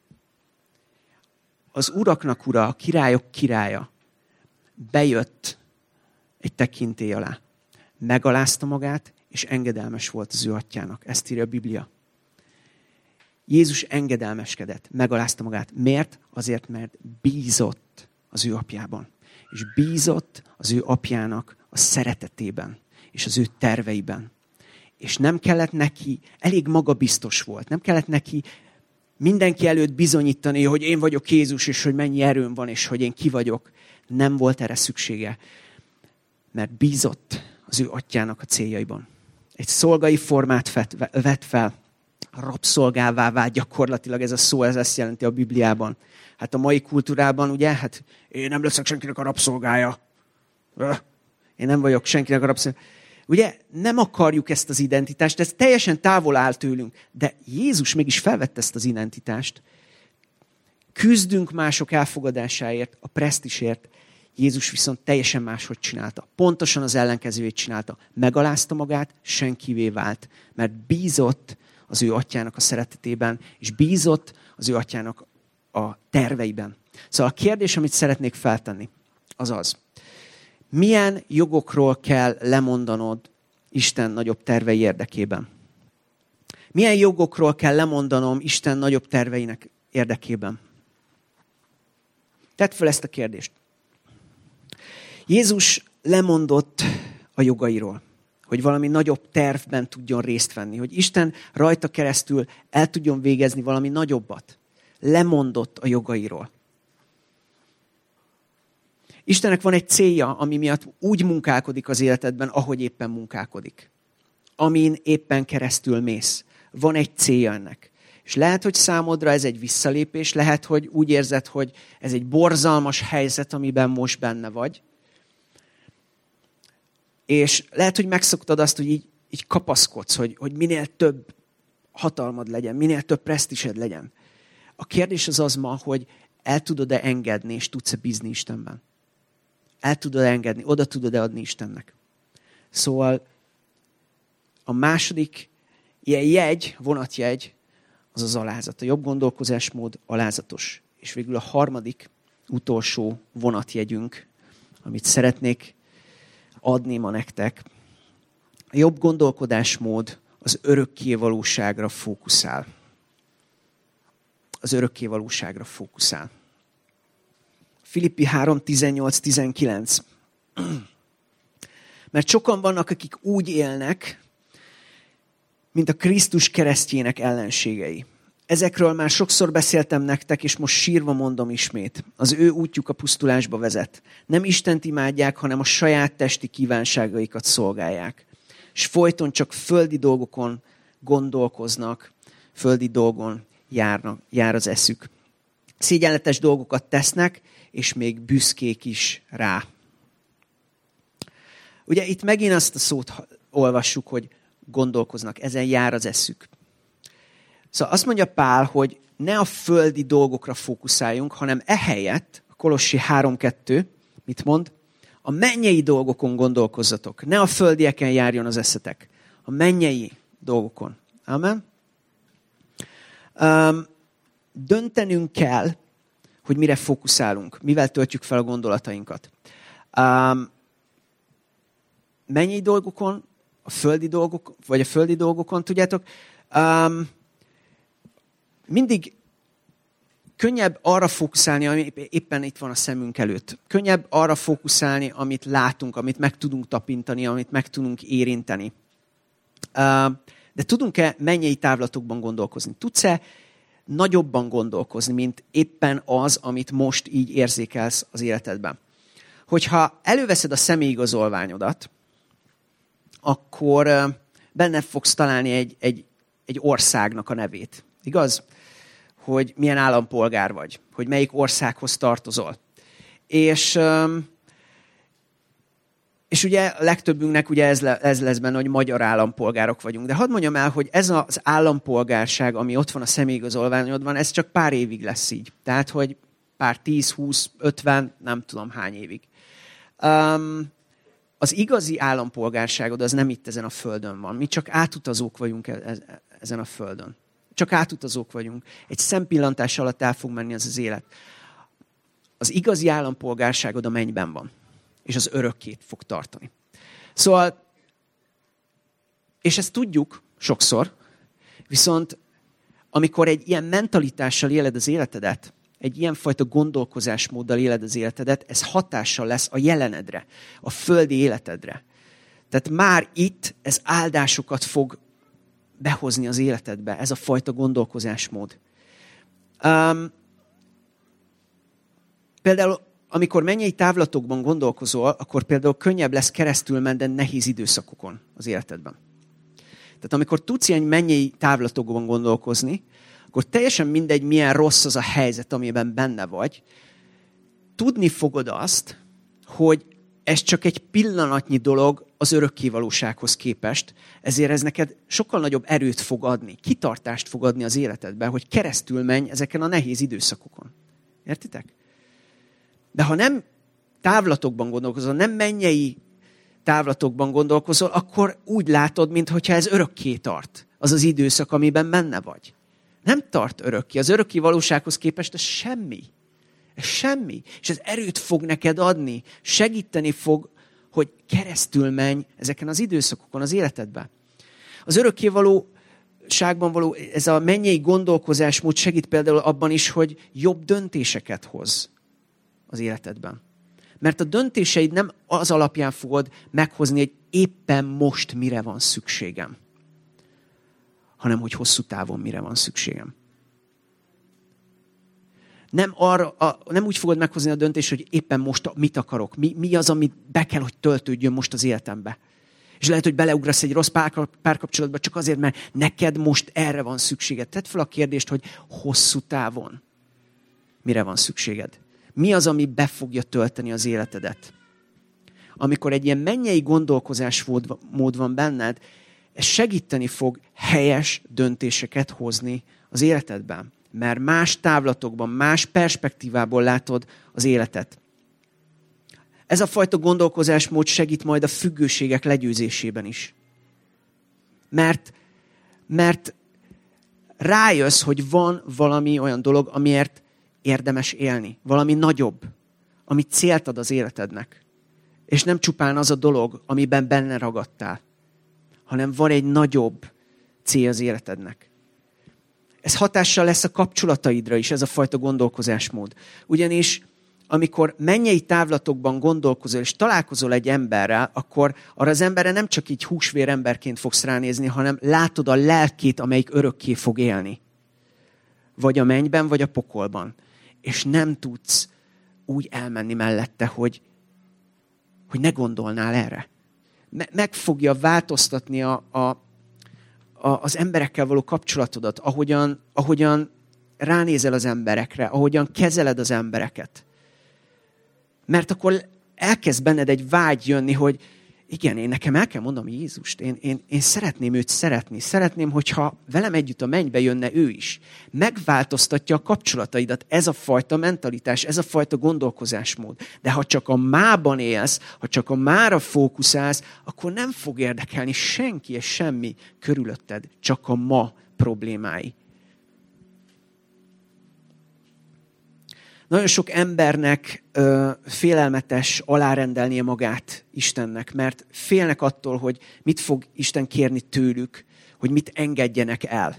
Az uraknak ura, a királyok királya bejött egy tekintély alá. Megalázta magát, és engedelmes volt az ő atyának. Ezt írja a Biblia. Jézus engedelmeskedett, megalázta magát. Miért? Azért, mert bízott az ő apjában. És bízott az ő apjának a szeretetében, és az ő terveiben. És nem kellett neki, elég magabiztos volt, nem kellett neki mindenki előtt bizonyítani, hogy én vagyok Jézus, és hogy mennyi erőm van, és hogy én ki vagyok. Nem volt erre szüksége, mert bízott az ő atyának a céljaiban. Egy szolgai formát vett fel, rabszolgává vált gyakorlatilag, ez a szó, ez ezt jelenti a Bibliában. Hát a mai kultúrában, ugye, hát én nem leszek senkinek a rabszolgája. Én nem vagyok senkinek a rabszolgája. Ugye, nem akarjuk ezt az identitást, ez teljesen távol áll tőlünk, de Jézus mégis felvette ezt az identitást. Küzdünk mások elfogadásáért, a presztisért, Jézus viszont teljesen máshogy csinálta. Pontosan az ellenkezőjét csinálta. Megalázta magát, senkivé vált, mert bízott az ő atyának a szeretetében, és bízott az ő atyának a terveiben. Szóval a kérdés, amit szeretnék feltenni, az az, milyen jogokról kell lemondanod Isten nagyobb tervei érdekében? Milyen jogokról kell lemondanom Isten nagyobb terveinek érdekében? Tedd fel ezt a kérdést. Jézus lemondott a jogairól, hogy valami nagyobb tervben tudjon részt venni, hogy Isten rajta keresztül el tudjon végezni valami nagyobbat. Lemondott a jogairól. Istennek van egy célja, ami miatt úgy munkálkodik az életedben, ahogy éppen munkálkodik. Amin éppen keresztül mész. Van egy célja ennek. És lehet, hogy számodra ez egy visszalépés, lehet, hogy úgy érzed, hogy ez egy borzalmas helyzet, amiben most benne vagy. És lehet, hogy megszoktad azt, hogy így, így kapaszkodsz, hogy, hogy minél több hatalmad legyen, minél több presztízsed legyen. A kérdés az az ma, hogy el tudod-e engedni, és tudsz-e bízni Istenben? El tudod engedni, oda tudod-e adni Istennek? Szóval a második ilyen jegy, vonatjegy, az az alázat. A jobb gondolkozásmód alázatos. És végül a harmadik, utolsó vonatjegyünk, amit szeretnék adni ma nektek. A jobb gondolkodásmód az örökkévalóságra fókuszál. Az örökkévalóságra fókuszál. Filippi három tizennyolc tizenkilenc. Mert sokan vannak, akik úgy élnek, mint a Krisztus keresztjének ellenségei. Ezekről már sokszor beszéltem nektek, és most sírva mondom ismét. Az ő útjuk a pusztulásba vezet. Nem Istent imádják, hanem a saját testi kívánságaikat szolgálják. És folyton csak földi dolgokon gondolkoznak, földi dolgon járnak, jár az eszük. Szégyenletes dolgokat tesznek, és még büszkék is rá. Ugye itt megint azt a szót olvassuk, hogy gondolkoznak, ezen jár az eszük. Szóval azt mondja Pál, hogy ne a földi dolgokra fókuszáljunk, hanem ehelyett, a Kolossi három kettő, mit mond? A mennyei dolgokon gondolkozzatok. Ne a földieken járjon az eszetek. A mennyei dolgokon. Amen? Um, döntenünk kell, hogy mire fókuszálunk, mivel töltjük fel a gondolatainkat. Um, mennyei dolgokon, a földi dolgok, vagy a földi dolgokon, tudjátok, um, mindig könnyebb arra fókuszálni, ami éppen itt van a szemünk előtt. Könnyebb arra fókuszálni, amit látunk, amit meg tudunk tapintani, amit meg tudunk érinteni. Uh, de tudunk-e mennyei távlatokban gondolkozni? Tudsz-e nagyobban gondolkozni, mint éppen az, amit most így érzékelsz az életedben? Hogyha előveszed a személyigazolványodat, akkor benne fogsz találni egy, egy, egy országnak a nevét. Igaz? Hogy milyen állampolgár vagy, hogy melyik országhoz tartozol. És, és ugye a legtöbbünknek ugye ez, le, ez lesz benne, hogy magyar állampolgárok vagyunk. De hadd mondjam el, hogy ez az állampolgárság, ami ott van a személyigazolványodban, ez csak pár évig lesz így. Tehát, hogy pár tíz, húsz, ötven, nem tudom hány évig. Um, az igazi állampolgárságod az nem itt ezen a földön van. Mi csak átutazók vagyunk ezen a földön. Csak átutazók vagyunk. Egy szempillantás alatt el fog menni az az élet. Az igazi állampolgárságod a mennyben van. És az örökkét fog tartani. Szóval, és ezt tudjuk sokszor, viszont amikor egy ilyen mentalitással éled az életedet, egy ilyenfajta gondolkozásmóddal éled az életedet, ez hatással lesz a jelenedre, a földi életedre. Tehát már itt ez áldásokat fog behozni az életedbe, ez a fajta gondolkozásmód. Um, például, amikor mennyei távlatokban gondolkozol, akkor például könnyebb lesz keresztül menni nehéz időszakokon az életedben. Tehát amikor tudsz ilyen mennyei távlatokban gondolkozni, akkor teljesen mindegy, milyen rossz az a helyzet, amiben benne vagy, tudni fogod azt, hogy ez csak egy pillanatnyi dolog az örökké valósághoz képest, ezért ez neked sokkal nagyobb erőt fog adni, kitartást fog adni az életedben, hogy keresztül menj ezeken a nehéz időszakokon. Értitek? De ha nem távlatokban gondolkozol, nem mennyei távlatokban gondolkozol, akkor úgy látod, mintha ez örökké tart. Az az időszak, amiben benne vagy. Nem tart örökké. Az örökké valósághoz képest ez semmi. Ez semmi. És ez erőt fog neked adni. Segíteni fog, hogy keresztül menj ezeken az időszakokon az életedben. Az örökké valóságban való, ez a mennyei gondolkozásmód segít például abban is, hogy jobb döntéseket hoz az életedben. Mert a döntéseid nem az alapján fogod meghozni, hogy éppen most mire van szükségem, hanem hogy hosszú távon mire van szükségem. Nem, arra, a, nem úgy fogod meghozni a döntést, hogy éppen most mit akarok, mi, mi az, amit be kell, hogy töltődjön most az életembe. És lehet, hogy beleugrasz egy rossz párkapcsolatba csak azért, mert neked most erre van szükséged. Tedd fel a kérdést, hogy hosszú távon mire van szükséged. Mi az, ami be fogja tölteni az életedet? Amikor egy ilyen mennyei gondolkozásmód van benned, ez segíteni fog helyes döntéseket hozni az életedben. Mert más távlatokban, más perspektívából látod az életet. Ez a fajta gondolkozásmód segít majd a függőségek legyőzésében is. Mert, mert rájössz, hogy van valami olyan dolog, amiért érdemes élni. Valami nagyobb, ami célt ad az életednek. És nem csupán az a dolog, amiben benne ragadtál, hanem van egy nagyobb cél az életednek. Ez hatással lesz a kapcsolataidra is, ez a fajta gondolkozásmód. Ugyanis amikor mennyei távlatokban gondolkozol, és találkozol egy emberrel, akkor arra az emberre nem csak így húsvér emberként fogsz ránézni, hanem látod a lelkét, amelyik örökké fog élni. Vagy a mennyben, vagy a pokolban. És nem tudsz úgy elmenni mellette, hogy, hogy ne gondolnál erre. Meg fogja változtatni a, a, a, az emberekkel való kapcsolatodat, ahogyan, ahogyan ránézel az emberekre, ahogyan kezeled az embereket. Mert akkor elkezd benned egy vágy jönni, hogy igen, én nekem el kell mondanom Jézust, én, én, én szeretném őt szeretni. Szeretném, hogyha velem együtt a mennybe jönne ő is. Megváltoztatja a kapcsolataidat ez a fajta mentalitás, ez a fajta gondolkozásmód. De ha csak a mában élsz, ha csak a mára fókuszálsz, akkor nem fog érdekelni senki és semmi körülötted, csak a ma problémái. Nagyon sok embernek ö, félelmetes alárendelnie magát Istennek, mert félnek attól, hogy mit fog Isten kérni tőlük, hogy mit engedjenek el.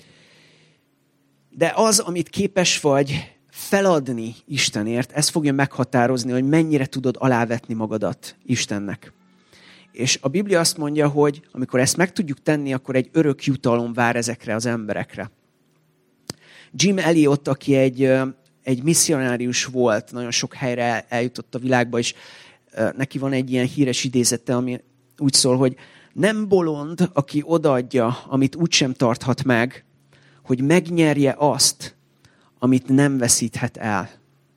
De az, amit képes vagy feladni Istenért, ez fogja meghatározni, hogy mennyire tudod alávetni magadat Istennek. És a Biblia azt mondja, hogy amikor ezt meg tudjuk tenni, akkor egy örök jutalom vár ezekre az emberekre. Jim Elliot, aki egy... egy misszionárius volt, nagyon sok helyre eljutott a világba, és neki van egy ilyen híres idézete, ami úgy szól, hogy nem bolond, aki odaadja, amit úgysem tarthat meg, hogy megnyerje azt, amit nem veszíthet el.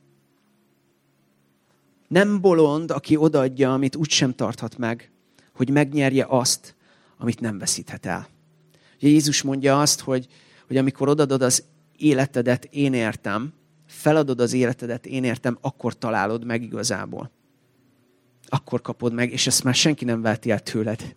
Nem bolond, aki odaadja, amit úgysem tarthat meg, hogy megnyerje azt, amit nem veszíthet el. Ugye Jézus mondja azt, hogy, hogy amikor odadod az életedet, én értem, feladod az életedet, én értem, akkor találod meg igazából. Akkor kapod meg, és ezt már senki nem válti el tőled.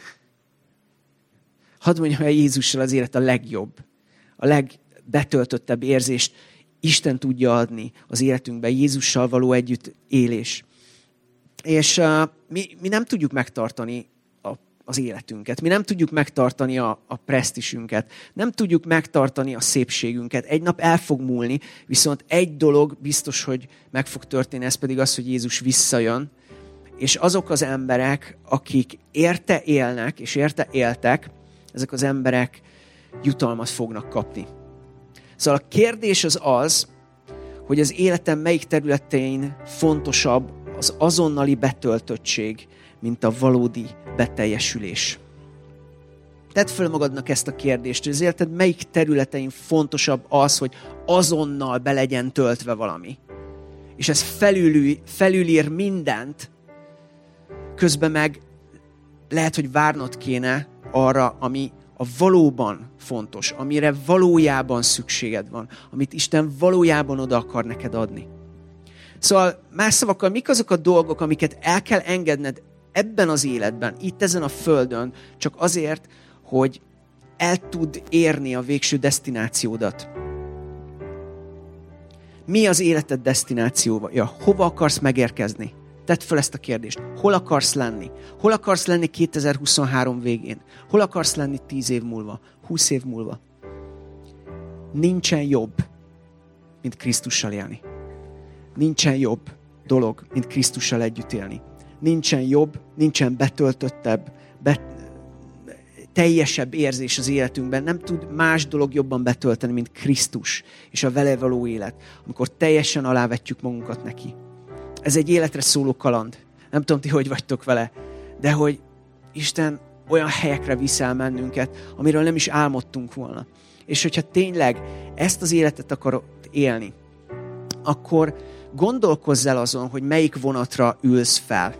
Hadd mondjam, hogy Jézussal az élet a legjobb, a legbetöltöttebb érzést Isten tudja adni az életünkben, Jézussal való együtt élés. És uh, mi, mi nem tudjuk megtartani a, az életünket, mi nem tudjuk megtartani a, a presztisünket, nem tudjuk megtartani a szépségünket. Egy nap el fog múlni, viszont egy dolog biztos, hogy meg fog történni, ez pedig az, hogy Jézus visszajön, és azok az emberek, akik érte élnek, és érte éltek, ezek az emberek jutalmat fognak kapni. Szóval a kérdés az az, hogy az életem melyik területein fontosabb az azonnali betöltöttség, mint a valódi beteljesülés. Tedd föl magadnak ezt a kérdést, hogy az életed melyik területein fontosabb az, hogy azonnal be legyen töltve valami. És ez felül, felülír mindent, közben meg lehet, hogy várnod kéne arra, ami a valóban fontos, amire valójában szükséged van, amit Isten valójában oda akar neked adni. Szóval más szavakkal, mik azok a dolgok, amiket el kell engedned ebben az életben, itt ezen a földön, csak azért, hogy el tud érni a végső desztinációdat. Mi az életed desztinációja? Hova akarsz megérkezni? Tedd fel ezt a kérdést. Hol akarsz lenni? Hol akarsz lenni kétezer-huszonhárom végén? Hol akarsz lenni tíz év múlva? húsz év múlva? Nincsen jobb, mint Krisztussal élni. Nincsen jobb dolog, mint Krisztussal együtt élni. Nincsen jobb, nincsen betöltöttebb, bet, teljesebb érzés az életünkben. Nem tud más dolog jobban betölteni, mint Krisztus és a vele való élet, amikor teljesen alávetjük magunkat neki. Ez egy életre szóló kaland. Nem tudom, ti hogy vagytok vele, de hogy Isten olyan helyekre visz el mennünket, amiről nem is álmodtunk volna. És hogyha tényleg ezt az életet akarod élni, akkor gondolkozz el azon, hogy melyik vonatra ülsz fel.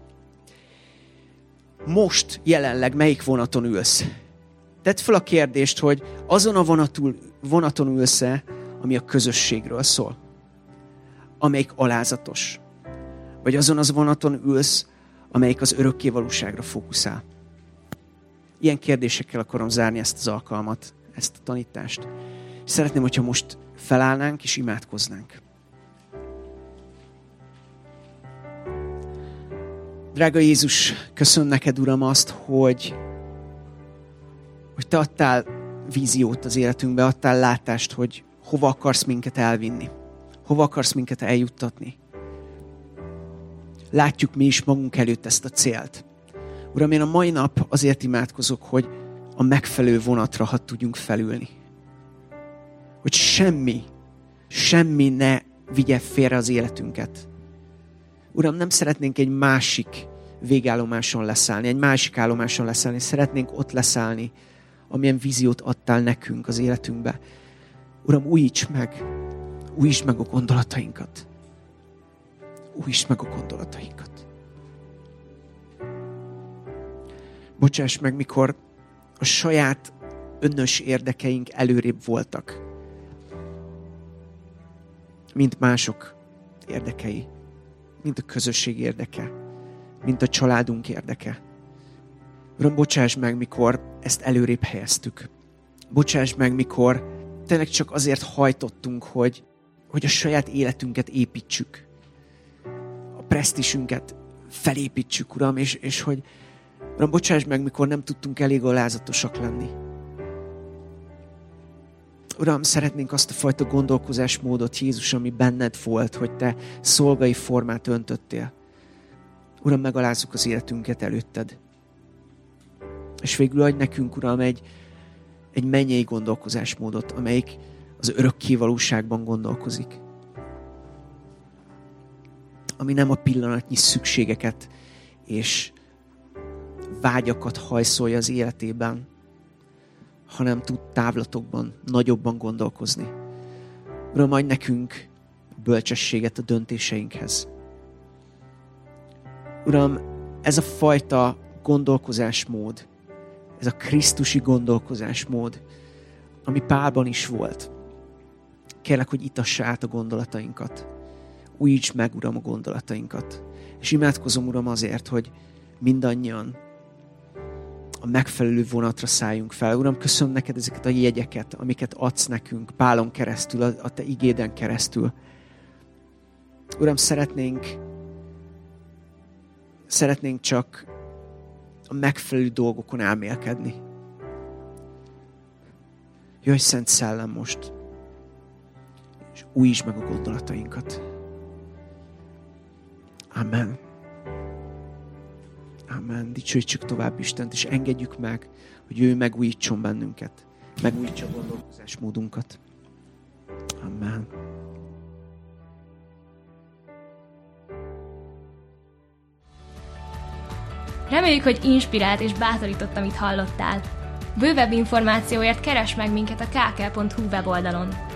Most jelenleg melyik vonaton ülsz? Tedd fel a kérdést, hogy azon a vonatul, vonaton ülsz-e, ami a közösségről szól, amelyik alázatos. Vagy azon az vonaton ülsz, amelyik az örökké valóságra fókuszál. Ilyen kérdésekkel akarom zárni ezt az alkalmat, ezt a tanítást. És szeretném, hogyha most felállnánk és imádkoznánk. Drága Jézus, köszönöm neked, Uram, azt, hogy, hogy te adtál víziót az életünkbe, adtál látást, hogy hova akarsz minket elvinni, hova akarsz minket eljuttatni. Látjuk mi is magunk előtt ezt a célt. Uram, én a mai nap azért imádkozok, hogy a megfelelő vonatra hadd tudjunk felülni. Hogy semmi, semmi ne vigye félre az életünket. Uram, nem szeretnénk egy másik végállomáson leszállni, egy másik állomáson leszállni. Szeretnénk ott leszállni, amilyen víziót adtál nekünk az életünkbe. Uram, újíts meg, újítsd meg a gondolatainkat. Újítsd meg a gondolatainkat. Bocsáss meg, mikor a saját önös érdekeink előrébb voltak, mint mások érdekei, mint a közösség érdeke, mint a családunk érdeke. Uram, bocsáss meg, mikor ezt előrébb helyeztük. Bocsáss meg, mikor tényleg csak azért hajtottunk, hogy, hogy a saját életünket építsük. A presztisünket felépítsük, Uram, és, és hogy Uram, bocsáss meg, mikor nem tudtunk elég alázatosak lenni. Uram, szeretnénk azt a fajta gondolkozásmódot, Jézus, ami benned volt, hogy te szolgai formát öntöttél. Uram, megalázzuk az életünket előtted. És végül adj nekünk, Uram, egy, egy mennyei gondolkozásmódot, amelyik az örökké valóságban gondolkozik. Ami nem a pillanatnyi szükségeket és vágyakat hajszolja az életében, hanem tud távlatokban, nagyobban gondolkozni. Uram, adj nekünk bölcsességet a döntéseinkhez. Uram, ez a fajta gondolkozásmód, ez a krisztusi gondolkozásmód, ami Pálban is volt. Kérlek, hogy itassa át a gondolatainkat. Újíts meg, Uram, a gondolatainkat. És imádkozom, Uram, azért, hogy mindannyian a megfelelő vonatra szálljunk fel. Uram, köszönöm neked ezeket a jegyeket, amiket adsz nekünk Pálon keresztül, a te igéden keresztül. Uram, szeretnénk, szeretnénk csak a megfelelő dolgokon elmélkedni. Jöjj, Szent Szellem, most, és újítsd meg a gondolatainkat. Amen. Amen. Dicsőítsük tovább Istent, és engedjük meg, hogy ő megújítson bennünket. Megújítsa a gondolkozásmódunkat. Amen. Reméljük, hogy inspirált és bátorított, amit hallottál. Bővebb információért keresd meg minket a kkl pont hu weboldalon.